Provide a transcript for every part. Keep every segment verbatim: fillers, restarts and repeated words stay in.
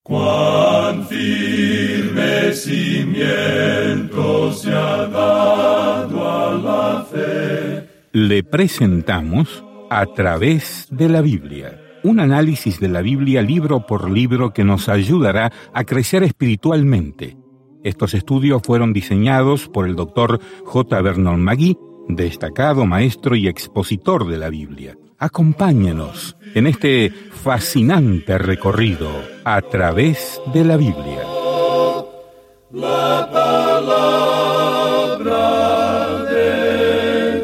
Cuán firme cimiento se ha dado a la fe. Le presentamos A través de la Biblia, un análisis de la Biblia libro por libro que nos ayudará a crecer espiritualmente. Estos estudios fueron diseñados por el doctor J. Vernon McGee, destacado maestro y expositor de la Biblia. Acompáñenos en este fascinante recorrido a través de la Biblia. La palabra de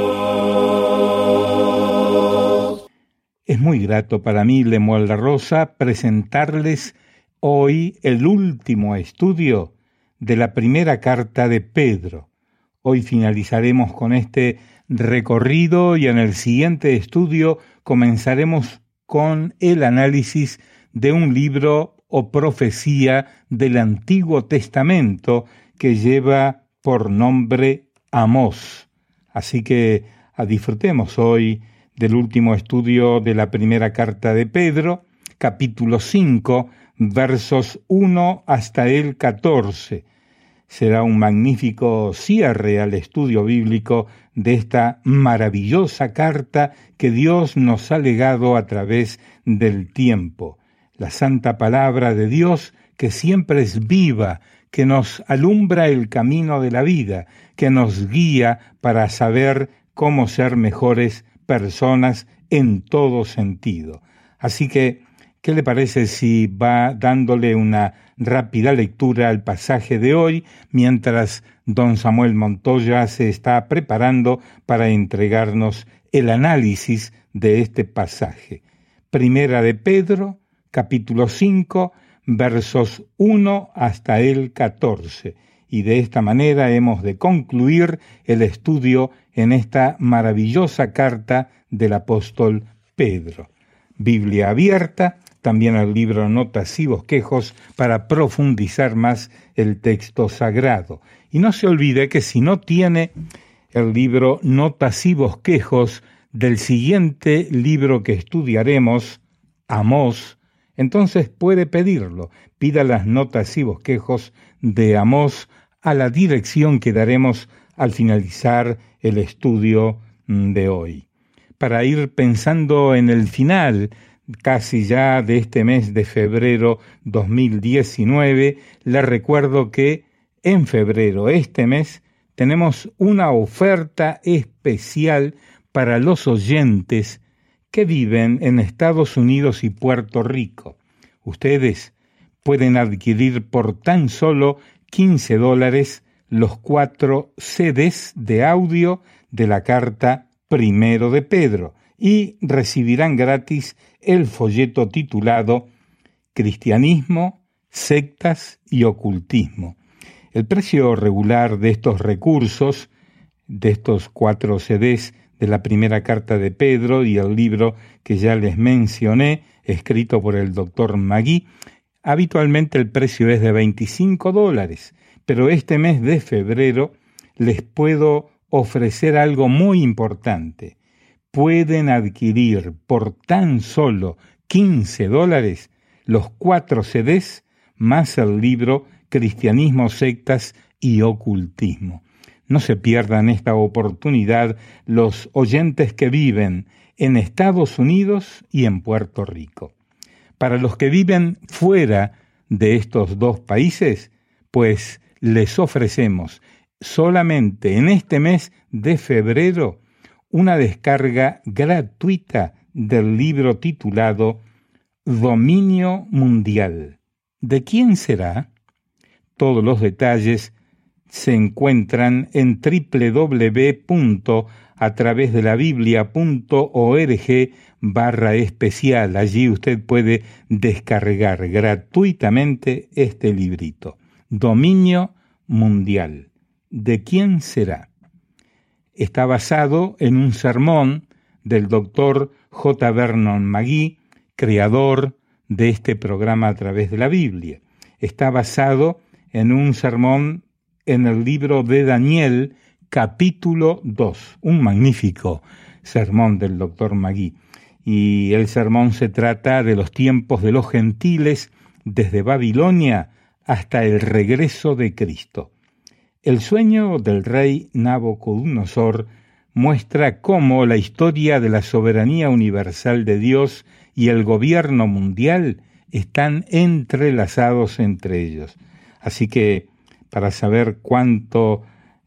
Dios. Es muy grato para mí, Lemuel La Rosa, presentarles hoy el último estudio de la primera carta de Pedro. Hoy finalizaremos con este recorrido y en el siguiente estudio comenzaremos con el análisis de un libro o profecía del Antiguo Testamento que lleva por nombre Amós. Así que disfrutemos hoy del último estudio de la primera carta de Pedro, capítulo cinco, versos uno hasta el catorce. Será un magnífico cierre al estudio bíblico de esta maravillosa carta que Dios nos ha legado a través del tiempo. La santa palabra de Dios que siempre es viva, que nos alumbra el camino de la vida, que nos guía para saber cómo ser mejores personas en todo sentido. Así que, ¿qué le parece si va dándole una rápida lectura al pasaje de hoy, mientras don Samuel Montoya se está preparando para entregarnos el análisis de este pasaje? Primera de Pedro, capítulo cinco, versos uno hasta el catorce. Y de esta manera hemos de concluir el estudio en esta maravillosa carta del apóstol Pedro. Biblia abierta, también el libro Notas y Bosquejos para profundizar más el texto sagrado. Y no se olvide que si no tiene el libro Notas y Bosquejos del siguiente libro que estudiaremos, Amós, entonces puede pedirlo. Pida las notas y bosquejos de Amós a la dirección que daremos al finalizar el estudio de hoy. Para ir pensando en el final casi ya de este mes de febrero dos mil diecinueve, les recuerdo que en febrero, este mes, tenemos una oferta especial para los oyentes que viven en Estados Unidos y Puerto Rico. Ustedes pueden adquirir por tan solo quince dólares los cuatro C Ds de audio de la carta Primero de Pedro y recibirán gratis el folleto titulado Cristianismo, sectas y ocultismo. El precio regular de estos recursos, de estos cuatro C Ds de la primera carta de Pedro y el libro que ya les mencioné, escrito por el doctor McGee, habitualmente el precio es de veinticinco dólares, pero este mes de febrero les puedo ofrecer algo muy importante. Pueden adquirir por tan solo quince dólares los cuatro C Ds más el libro Cristianismo, sectas y ocultismo. No se pierdan esta oportunidad los oyentes que viven en Estados Unidos y en Puerto Rico. Para los que viven fuera de estos dos países, pues les ofrecemos solamente en este mes de febrero una descarga gratuita del libro titulado Dominio Mundial. ¿De quién será? Todos los detalles se encuentran en doble u doble u doble u punto a través de la biblia punto org barra especial. Allí usted puede descargar gratuitamente este librito. Dominio Mundial. ¿De quién será? Está basado en un sermón del doctor J. Vernon McGee, creador de este programa a través de la Biblia. Está basado en un sermón en el libro de Daniel, capítulo dos, un magnífico sermón del doctor McGee. Y el sermón se trata de los tiempos de los gentiles desde Babilonia hasta el regreso de Cristo. El sueño del rey Nabucodonosor muestra cómo la historia de la soberanía universal de Dios y el gobierno mundial están entrelazados entre ellos. Así que, para saber cuánto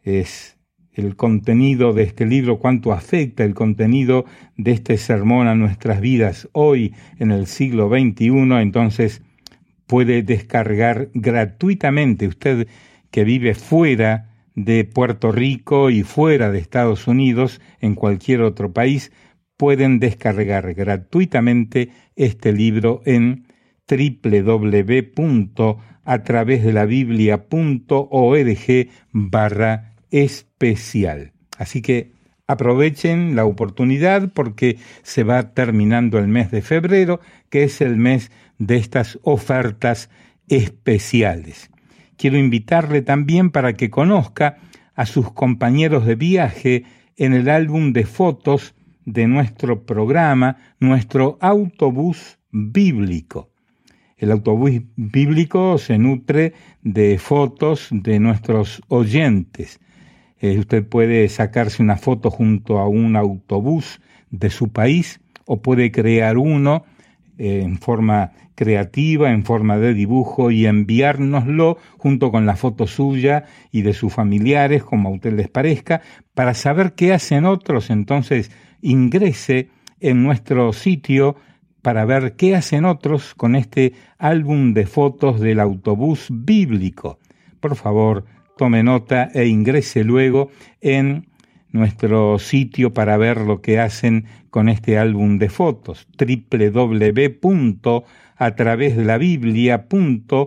es el contenido de este libro, cuánto afecta el contenido de este sermón a nuestras vidas hoy en el siglo veintiuno, entonces puede descargar gratuitamente. Usted que vive fuera de Puerto Rico y fuera de Estados Unidos, en cualquier otro país, pueden descargar gratuitamente este libro en doble u doble u doble u punto a través de la biblia punto org barra especial. Así que aprovechen la oportunidad porque se va terminando el mes de febrero, que es el mes de estas ofertas especiales. Quiero invitarle también para que conozca a sus compañeros de viaje en el álbum de fotos de nuestro programa, nuestro autobús bíblico. El autobús bíblico se nutre de fotos de nuestros oyentes. Eh, usted puede sacarse una foto junto a un autobús de su país o puede crear uno eh, en forma creativa, en forma de dibujo y enviárnoslo junto con la foto suya y de sus familiares, como a usted les parezca, para saber qué hacen otros. Entonces ingrese en nuestro sitio para ver qué hacen otros con este álbum de fotos del autobús bíblico. Por favor, tome nota e ingrese luego en nuestro sitio para ver lo que hacen con este álbum de fotos, doble u doble u doble u punto a través de la biblia punto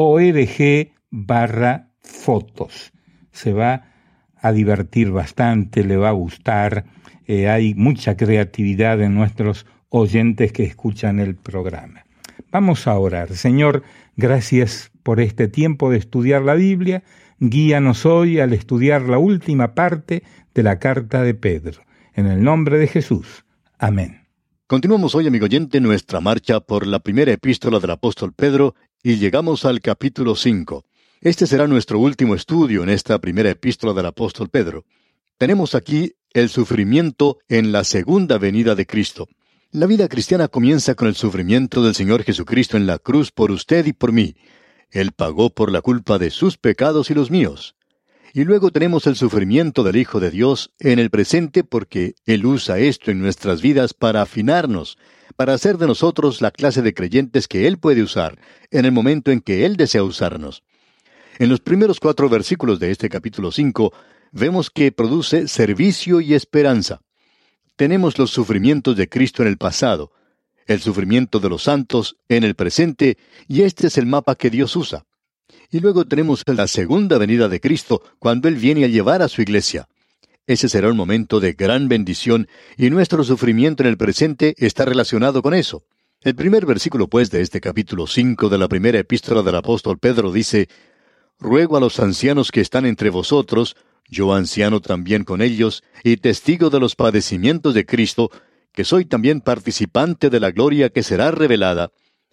org barra fotos. Se va a divertir bastante, le va a gustar, eh, hay mucha creatividad en nuestros oyentes que escuchan el programa. Vamos a orar. Señor, gracias por este tiempo de estudiar la Biblia. Guíanos hoy al estudiar la última parte de la carta de Pedro. En el nombre de Jesús. Amén. Continuamos hoy, amigo oyente, nuestra marcha por la primera epístola del apóstol Pedro y llegamos al capítulo cinco. Este será nuestro último estudio en esta primera epístola del apóstol Pedro. Tenemos aquí el sufrimiento en la segunda venida de Cristo. La vida cristiana comienza con el sufrimiento del Señor Jesucristo en la cruz por usted y por mí. Él pagó por la culpa de sus pecados y los míos. Y luego tenemos el sufrimiento del Hijo de Dios en el presente porque Él usa esto en nuestras vidas para afinarnos, para hacer de nosotros la clase de creyentes que Él puede usar en el momento en que Él desea usarnos. En los primeros cuatro versículos de este capítulo cinco, vemos que produce servicio y esperanza. Tenemos los sufrimientos de Cristo en el pasado, el sufrimiento de los santos en el presente, y este es el mapa que Dios usa. Y luego tenemos la segunda venida de Cristo, cuando Él viene a llevar a su iglesia. Ese será un momento de gran bendición, y nuestro sufrimiento en el presente está relacionado con eso. El primer versículo, pues, de este capítulo cinco de la primera epístola del apóstol Pedro dice: «Ruego a los ancianos que están entre vosotros, yo anciano también con ellos, y testigo de los padecimientos de Cristo, que soy también participante de la gloria que será revelada».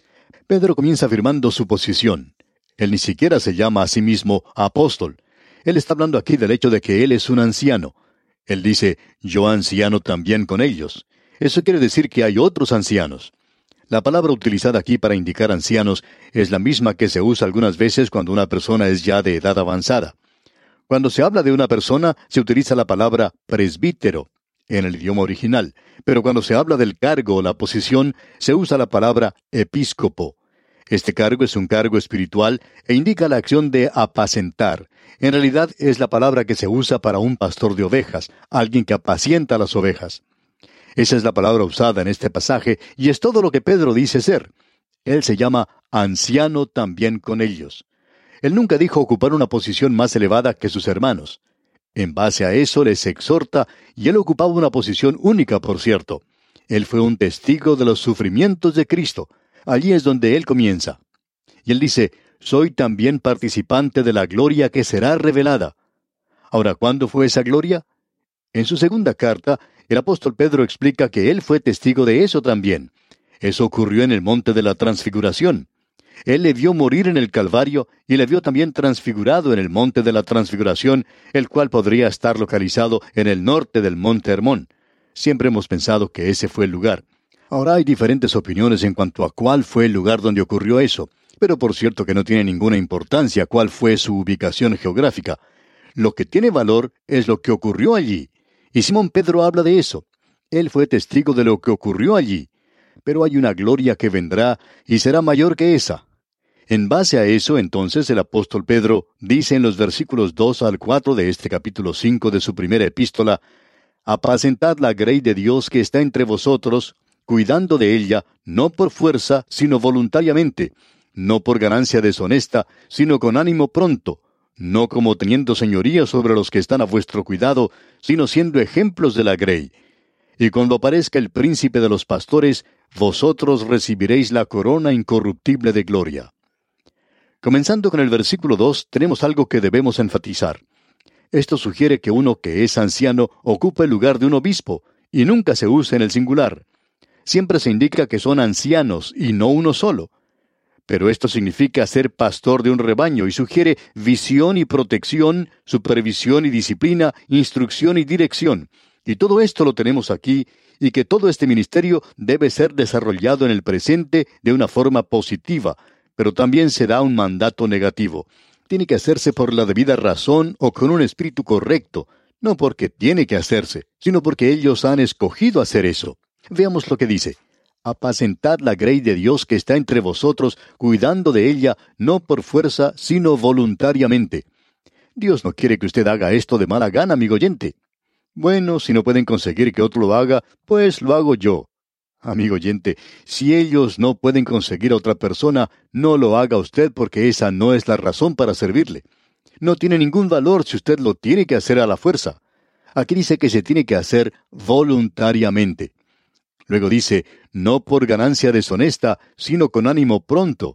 Pedro comienza afirmando su posición. Él ni siquiera se llama a sí mismo apóstol. Él está hablando aquí del hecho de que él es un anciano. Él dice, yo anciano también con ellos. Eso quiere decir que hay otros ancianos. La palabra utilizada aquí para indicar ancianos es la misma que se usa algunas veces cuando una persona es ya de edad avanzada. Cuando se habla de una persona, se utiliza la palabra presbítero en el idioma original, pero cuando se habla del cargo o la posición, se usa la palabra episcopo. Este cargo es un cargo espiritual e indica la acción de apacentar. En realidad es la palabra que se usa para un pastor de ovejas, alguien que apacienta a las ovejas. Esa es la palabra usada en este pasaje y es todo lo que Pedro dice ser. Él se llama anciano también con ellos. Él nunca dijo ocupar una posición más elevada que sus hermanos. En base a eso les exhorta, y él ocupaba una posición única, por cierto. Él fue un testigo de los sufrimientos de Cristo. Allí es donde él comienza. Y él dice, soy también participante de la gloria que será revelada. Ahora, ¿cuándo fue esa gloria? En su segunda carta, el apóstol Pedro explica que él fue testigo de eso también. Eso ocurrió en el monte de la Transfiguración. Él le vio morir en el Calvario y le vio también transfigurado en el monte de la Transfiguración, el cual podría estar localizado en el norte del monte Hermón. Siempre hemos pensado que ese fue el lugar. Ahora hay diferentes opiniones en cuanto a cuál fue el lugar donde ocurrió eso, pero por cierto que no tiene ninguna importancia cuál fue su ubicación geográfica. Lo que tiene valor es lo que ocurrió allí. Y Simón Pedro habla de eso. Él fue testigo de lo que ocurrió allí. Pero hay una gloria que vendrá y será mayor que esa. En base a eso, entonces, el apóstol Pedro dice en los versículos dos al cuatro de este capítulo cinco de su primera epístola: «Apacentad la grey de Dios que está entre vosotros, cuidando de ella, no por fuerza, sino voluntariamente, no por ganancia deshonesta, sino con ánimo pronto, no como teniendo señoría sobre los que están a vuestro cuidado, sino siendo ejemplos de la grey. Y cuando aparezca el príncipe de los pastores, vosotros recibiréis la corona incorruptible de gloria». Comenzando con el versículo dos, tenemos algo que debemos enfatizar. Esto sugiere que uno que es anciano ocupa el lugar de un obispo, y nunca se usa en el singular. Siempre se indica que son ancianos, y no uno solo. Pero esto significa ser pastor de un rebaño, y sugiere visión y protección, supervisión y disciplina, instrucción y dirección. Y todo esto lo tenemos aquí, y que todo este ministerio debe ser desarrollado en el presente de una forma positiva, pero también se da un mandato negativo. Tiene que hacerse por la debida razón o con un espíritu correcto, no porque tiene que hacerse, sino porque ellos han escogido hacer eso. Veamos lo que dice: «Apacentad la grey de Dios que está entre vosotros, cuidando de ella, no por fuerza, sino voluntariamente». Dios no quiere que usted haga esto de mala gana, amigo oyente. Bueno, si no pueden conseguir que otro lo haga, pues lo hago yo. Amigo oyente, si ellos no pueden conseguir a otra persona, no lo haga usted, porque esa no es la razón para servirle. No tiene ningún valor si usted lo tiene que hacer a la fuerza. Aquí dice que se tiene que hacer voluntariamente. Luego dice, no por ganancia deshonesta, sino con ánimo pronto.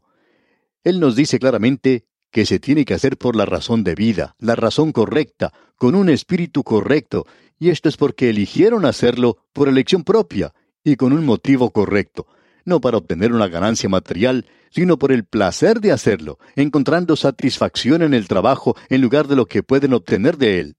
Él nos dice claramente que se tiene que hacer por la razón debida, la razón correcta, con un espíritu correcto, y esto es porque eligieron hacerlo por elección propia, y con un motivo correcto, no para obtener una ganancia material, sino por el placer de hacerlo, encontrando satisfacción en el trabajo en lugar de lo que pueden obtener de él.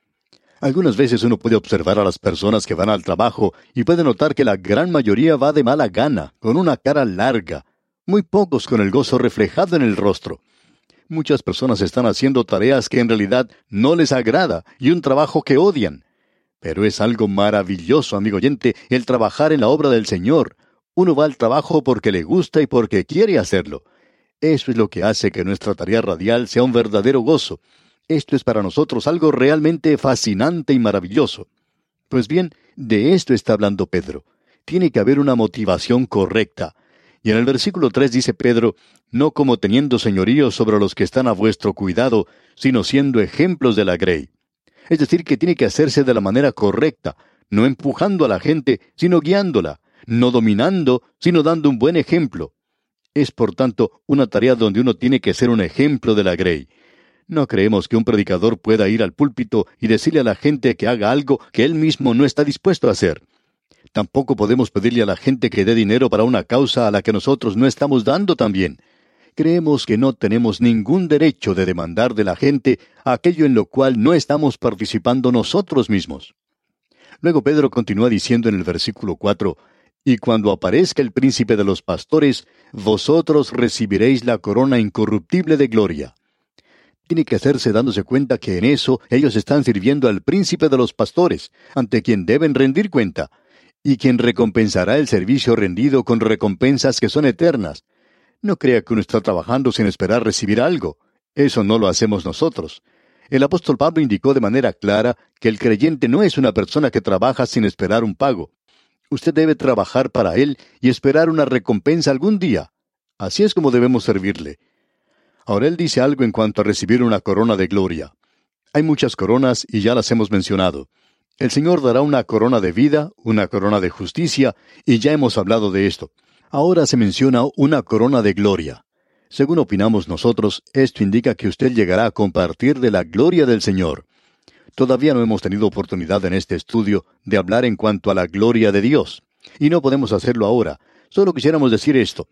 Algunas veces uno puede observar a las personas que van al trabajo y puede notar que la gran mayoría va de mala gana, con una cara larga, muy pocos con el gozo reflejado en el rostro. Muchas personas están haciendo tareas que en realidad no les agrada y un trabajo que odian. Pero es algo maravilloso, amigo oyente, el trabajar en la obra del Señor. Uno va al trabajo porque le gusta y porque quiere hacerlo. Eso es lo que hace que nuestra tarea radial sea un verdadero gozo. Esto es para nosotros algo realmente fascinante y maravilloso. Pues bien, de esto está hablando Pedro. Tiene que haber una motivación correcta. Y en el versículo tres dice Pedro, no como teniendo señorío sobre los que están a vuestro cuidado, sino siendo ejemplos de la grey. Es decir, que tiene que hacerse de la manera correcta, no empujando a la gente, sino guiándola, no dominando, sino dando un buen ejemplo. Es, por tanto, una tarea donde uno tiene que ser un ejemplo de la grey. No creemos que un predicador pueda ir al púlpito y decirle a la gente que haga algo que él mismo no está dispuesto a hacer. Tampoco podemos pedirle a la gente que dé dinero para una causa a la que nosotros no estamos dando también. Creemos que no tenemos ningún derecho de demandar de la gente aquello en lo cual no estamos participando nosotros mismos. Luego Pedro continúa diciendo en el versículo cuatro, «Y cuando aparezca el príncipe de los pastores, vosotros recibiréis la corona incorruptible de gloria». Tiene que hacerse dándose cuenta que en eso ellos están sirviendo al príncipe de los pastores, ante quien deben rendir cuenta, y quien recompensará el servicio rendido con recompensas que son eternas. No crea que uno está trabajando sin esperar recibir algo. Eso no lo hacemos nosotros. El apóstol Pablo indicó de manera clara que el creyente no es una persona que trabaja sin esperar un pago. Usted debe trabajar para él y esperar una recompensa algún día. Así es como debemos servirle. Ahora él dice algo en cuanto a recibir una corona de gloria. Hay muchas coronas y ya las hemos mencionado. El Señor dará una corona de vida, una corona de justicia, y ya hemos hablado de esto. Ahora se menciona una corona de gloria. Según opinamos nosotros, esto indica que usted llegará a compartir de la gloria del Señor. Todavía no hemos tenido oportunidad en este estudio de hablar en cuanto a la gloria de Dios. Y no podemos hacerlo ahora. Solo quisiéramos decir esto.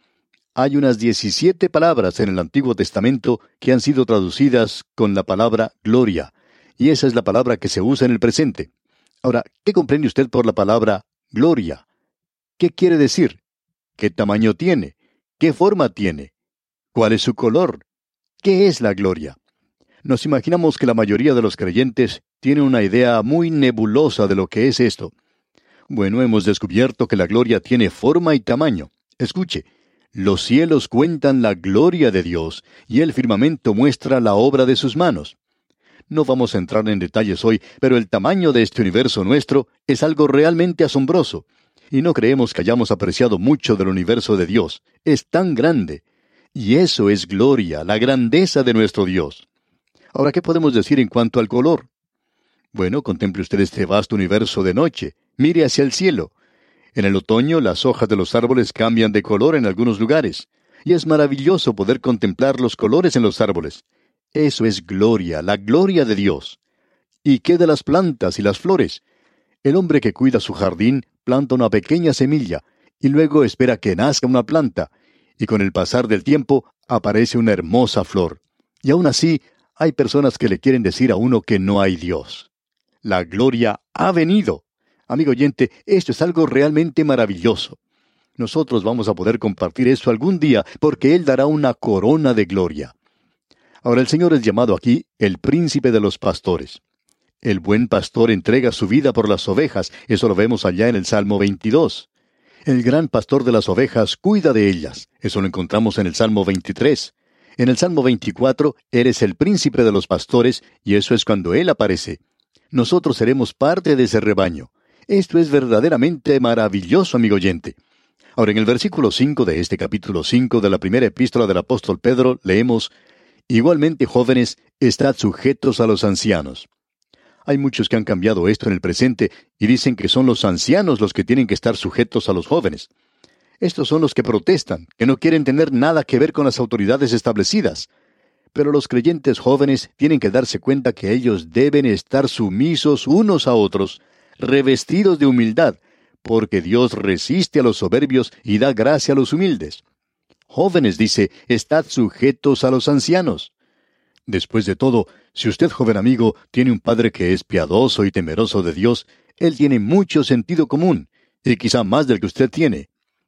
Hay unas diecisiete palabras en el Antiguo Testamento que han sido traducidas con la palabra gloria, y esa es la palabra que se usa en el presente. Ahora, ¿qué comprende usted por la palabra gloria? ¿Qué quiere decir? ¿Qué tamaño tiene? ¿Qué forma tiene? ¿Cuál es su color? ¿Qué es la gloria? Nos imaginamos que la mayoría de los creyentes tiene una idea muy nebulosa de lo que es esto. Bueno, hemos descubierto que la gloria tiene forma y tamaño. Escuche, los cielos cuentan la gloria de Dios, y el firmamento muestra la obra de sus manos. No vamos a entrar en detalles hoy, pero el tamaño de este universo nuestro es algo realmente asombroso. Y no creemos que hayamos apreciado mucho del universo de Dios. Es tan grande. Y eso es gloria, la grandeza de nuestro Dios. Ahora, ¿qué podemos decir en cuanto al color? Bueno, contemple usted este vasto universo de noche. Mire hacia el cielo. En el otoño, las hojas de los árboles cambian de color en algunos lugares. Y es maravilloso poder contemplar los colores en los árboles. Eso es gloria, la gloria de Dios. ¿Y qué de las plantas y las flores? El hombre que cuida su jardín planta una pequeña semilla, y luego espera que nazca una planta, y con el pasar del tiempo aparece una hermosa flor. Y aún así, hay personas que le quieren decir a uno que no hay Dios. La gloria ha venido. Amigo oyente, esto es algo realmente maravilloso. Nosotros vamos a poder compartir eso algún día, porque Él dará una corona de gloria. Ahora el Señor es llamado aquí el príncipe de los pastores. El buen pastor entrega su vida por las ovejas, eso lo vemos allá en el Salmo veintidós. El gran pastor de las ovejas cuida de ellas, eso lo encontramos en el Salmo veintitrés. En el Salmo veinticuatro, eres el príncipe de los pastores, y eso es cuando Él aparece. Nosotros seremos parte de ese rebaño. Esto es verdaderamente maravilloso, amigo oyente. Ahora, en el versículo cinco de este capítulo cinco de la primera epístola del apóstol Pedro, leemos: Igualmente, jóvenes, estad sujetos a los ancianos. Hay muchos que han cambiado esto en el presente y dicen que son los ancianos los que tienen que estar sujetos a los jóvenes. Estos son los que protestan, que no quieren tener nada que ver con las autoridades establecidas. Pero los creyentes jóvenes tienen que darse cuenta que ellos deben estar sumisos unos a otros, revestidos de humildad, porque Dios resiste a los soberbios y da gracia a los humildes. Jóvenes, dice, estad sujetos a los ancianos. Después de todo, si usted, joven amigo, tiene un padre que es piadoso y temeroso de Dios, él tiene mucho sentido común, y quizá más del que usted tiene.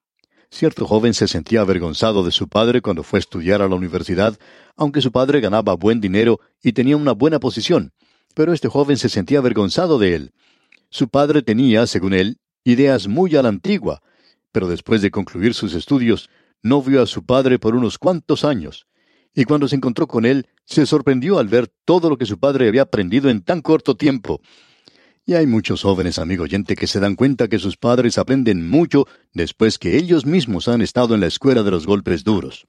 Cierto joven se sentía avergonzado de su padre cuando fue a estudiar a la universidad, aunque su padre ganaba buen dinero y tenía una buena posición, pero este joven se sentía avergonzado de él. Su padre tenía, según él, ideas muy a la antigua, pero después de concluir sus estudios, no vio a su padre por unos cuantos años, y cuando se encontró con él, se sorprendió al ver todo lo que su padre había aprendido en tan corto tiempo. Y hay muchos jóvenes, amigo oyente, que se dan cuenta que sus padres aprenden mucho después que ellos mismos han estado en la escuela de los golpes duros.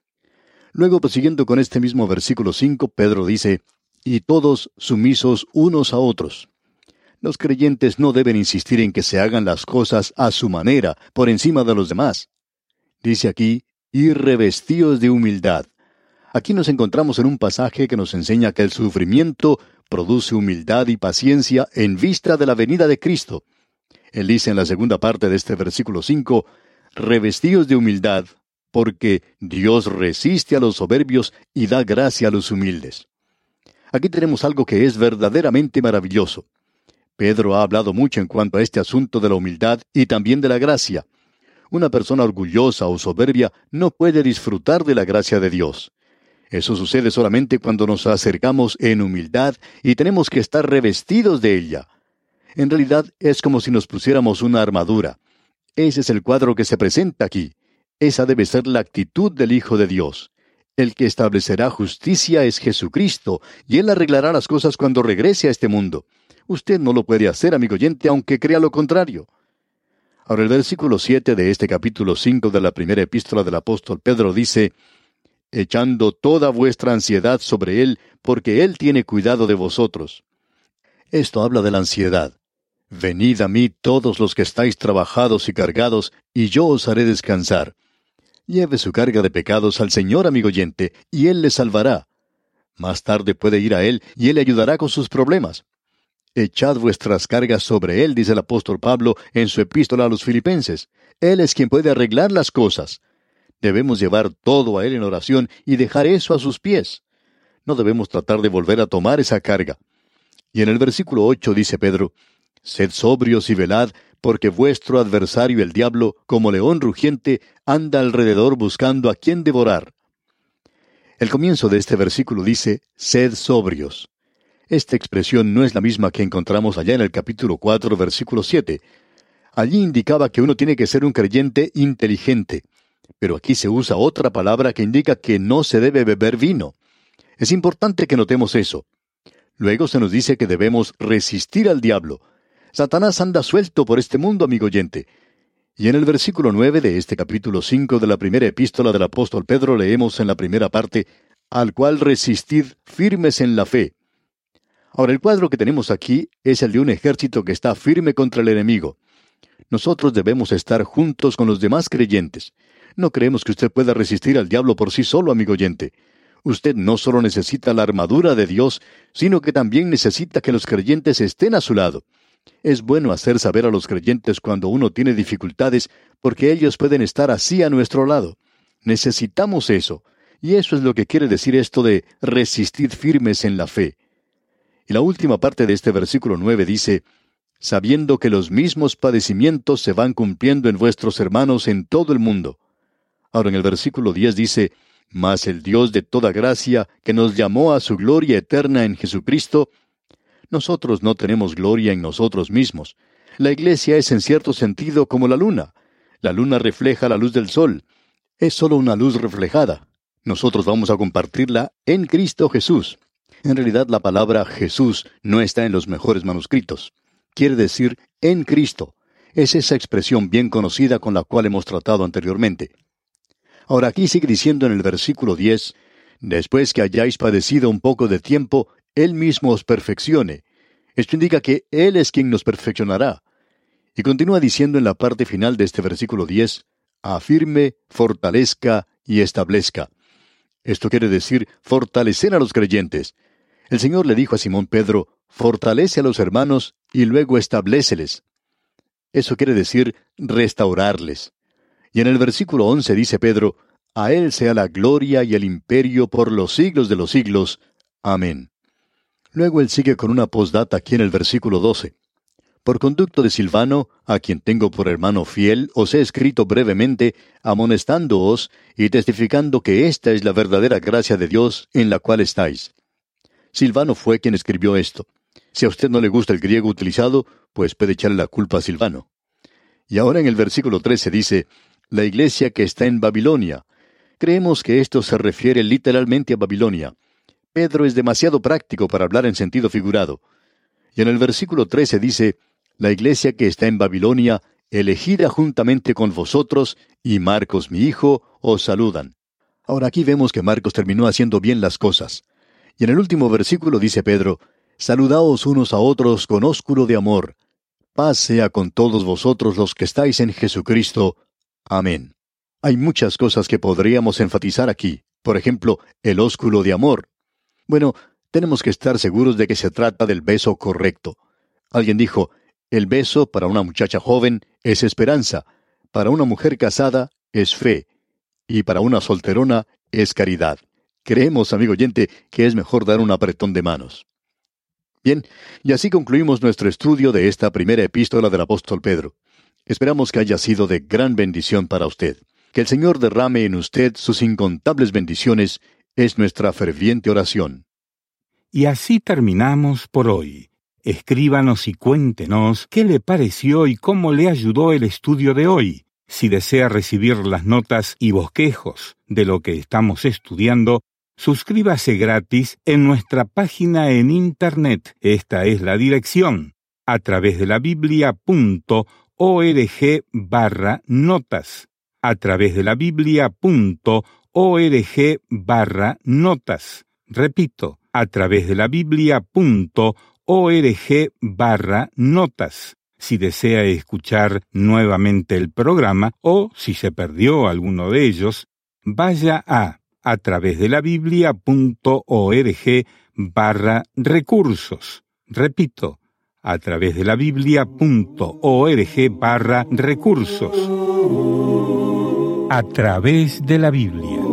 Luego, prosiguiendo con este mismo versículo cinco, Pedro dice: y todos sumisos unos a otros. Los creyentes no deben insistir en que se hagan las cosas a su manera, por encima de los demás. Dice aquí: y revestidos de humildad. Aquí nos encontramos en un pasaje que nos enseña que el sufrimiento produce humildad y paciencia en vista de la venida de Cristo. Él dice en la segunda parte de este versículo cinco, revestidos de humildad, porque Dios resiste a los soberbios y da gracia a los humildes. Aquí tenemos algo que es verdaderamente maravilloso. Pedro ha hablado mucho en cuanto a este asunto de la humildad y también de la gracia. Una persona orgullosa o soberbia no puede disfrutar de la gracia de Dios. Eso sucede solamente cuando nos acercamos en humildad y tenemos que estar revestidos de ella. En realidad es como si nos pusiéramos una armadura. Ese es el cuadro que se presenta aquí. Esa debe ser la actitud del Hijo de Dios. El que establecerá justicia es Jesucristo, y Él arreglará las cosas cuando regrese a este mundo. Usted no lo puede hacer, amigo oyente, aunque crea lo contrario. Ahora el versículo siete de este capítulo cinco de la primera epístola del apóstol Pedro dice: echando toda vuestra ansiedad sobre Él, porque Él tiene cuidado de vosotros. Esto habla de la ansiedad. Venid a mí todos los que estáis trabajados y cargados, y yo os haré descansar. Lleve su carga de pecados al Señor, amigo oyente, y Él le salvará. Más tarde puede ir a Él, y Él le ayudará con sus problemas. Echad vuestras cargas sobre Él, dice el apóstol Pablo en su epístola a los Filipenses. Él es quien puede arreglar las cosas. Debemos llevar todo a Él en oración y dejar eso a sus pies. No debemos tratar de volver a tomar esa carga. Y en el versículo ocho dice Pedro, «Sed sobrios y velad, porque vuestro adversario el diablo, como león rugiente, anda alrededor buscando a quien devorar». El comienzo de este versículo dice, «Sed sobrios». Esta expresión no es la misma que encontramos allá en el capítulo cuatro, versículo siete. Allí indicaba que uno tiene que ser un creyente inteligente. Pero aquí se usa otra palabra que indica que no se debe beber vino. Es importante que notemos eso. Luego se nos dice que debemos resistir al diablo. Satanás anda suelto por este mundo, amigo oyente. Y en el versículo nueve de este capítulo cinco de la primera epístola del apóstol Pedro leemos en la primera parte, «Al cual resistid firmes en la fe». Ahora, el cuadro que tenemos aquí es el de un ejército que está firme contra el enemigo. Nosotros debemos estar juntos con los demás creyentes. No creemos que usted pueda resistir al diablo por sí solo, amigo oyente. Usted no solo necesita la armadura de Dios, sino que también necesita que los creyentes estén a su lado. Es bueno hacer saber a los creyentes cuando uno tiene dificultades, porque ellos pueden estar así a nuestro lado. Necesitamos eso, y eso es lo que quiere decir esto de resistir firmes en la fe. Y la última parte de este versículo nueve dice, «Sabiendo que los mismos padecimientos se van cumpliendo en vuestros hermanos en todo el mundo». Ahora en el versículo diez dice, «Mas el Dios de toda gracia, que nos llamó a su gloria eterna en Jesucristo». Nosotros no tenemos gloria en nosotros mismos. La iglesia es en cierto sentido como la luna. La luna refleja la luz del sol. Es solo una luz reflejada. Nosotros vamos a compartirla en Cristo Jesús. En realidad la palabra Jesús no está en los mejores manuscritos. Quiere decir en Cristo. Es esa expresión bien conocida con la cual hemos tratado anteriormente. Ahora aquí sigue diciendo en el versículo diez, «Después que hayáis padecido un poco de tiempo, Él mismo os perfeccione». Esto indica que Él es quien nos perfeccionará. Y continúa diciendo en la parte final de este versículo diez, «Afirme, fortalezca y establezca». Esto quiere decir fortalecer a los creyentes. El Señor le dijo a Simón Pedro, «Fortalece a los hermanos y luego establéceles». Eso quiere decir restaurarles. Y en el versículo once dice Pedro, «A Él sea la gloria y el imperio por los siglos de los siglos. Amén». Luego él sigue con una postdata aquí en el versículo doce. «Por conducto de Silvano, a quien tengo por hermano fiel, os he escrito brevemente, amonestándoos y testificando que esta es la verdadera gracia de Dios en la cual estáis». Silvano fue quien escribió esto. Si a usted no le gusta el griego utilizado, pues puede echarle la culpa a Silvano. Y ahora en el versículo trece dice, «La iglesia que está en Babilonia». Creemos que esto se refiere literalmente a Babilonia. Pedro es demasiado práctico para hablar en sentido figurado. Y en el versículo trece dice, «La iglesia que está en Babilonia, elegida juntamente con vosotros, y Marcos mi hijo, os saludan». Ahora aquí vemos que Marcos terminó haciendo bien las cosas. Y en el último versículo dice Pedro, «Saludaos unos a otros con ósculo de amor. Paz sea con todos vosotros los que estáis en Jesucristo. Amén». Hay muchas cosas que podríamos enfatizar aquí. Por ejemplo, el ósculo de amor. Bueno, tenemos que estar seguros de que se trata del beso correcto. Alguien dijo, el beso para una muchacha joven es esperanza, para una mujer casada es fe, y para una solterona es caridad. Creemos, amigo oyente, que es mejor dar un apretón de manos. Bien, y así concluimos nuestro estudio de esta primera epístola del apóstol Pedro. Esperamos que haya sido de gran bendición para usted. Que el Señor derrame en usted sus incontables bendiciones es nuestra ferviente oración. Y así terminamos por hoy. Escríbanos y cuéntenos qué le pareció y cómo le ayudó el estudio de hoy. Si desea recibir las notas y bosquejos de lo que estamos estudiando, suscríbase gratis en nuestra página en Internet. Esta es la dirección, a través de la biblia punto org barra notas. A través de la biblia punto org barra notas. Repito, a través de la biblia punto org barra notas. Si desea escuchar nuevamente el programa o si se perdió alguno de ellos, vaya a a través de la biblia punto org barra recursos. Repito, a través de la biblia punto org barra recursos. a través de la Biblia.